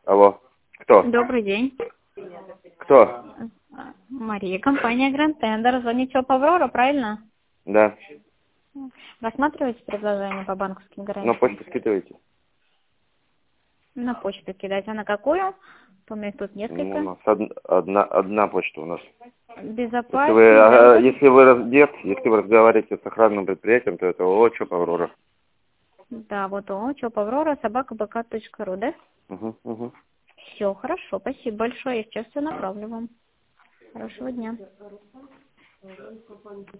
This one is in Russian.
Алло. Кто? Добрый день. Кто? Мария, компания Grand Tender. Звоните об Аврора, правильно? Да. Рассматриваете предложение по банковским На гарантиям? почту скидывайте. На почту кидать. А на какую? Помню, тут Ну, у несколько. нас одна почта у нас. Безопаснее, Если вы разговариваете с охранным предприятием, то это ООО ЧОП Аврора. да, вот он, ЧОП Аврора, собакабк.ру, да? Угу. Все, хорошо, спасибо большое. Я сейчас все направлю вам. Хорошего дня.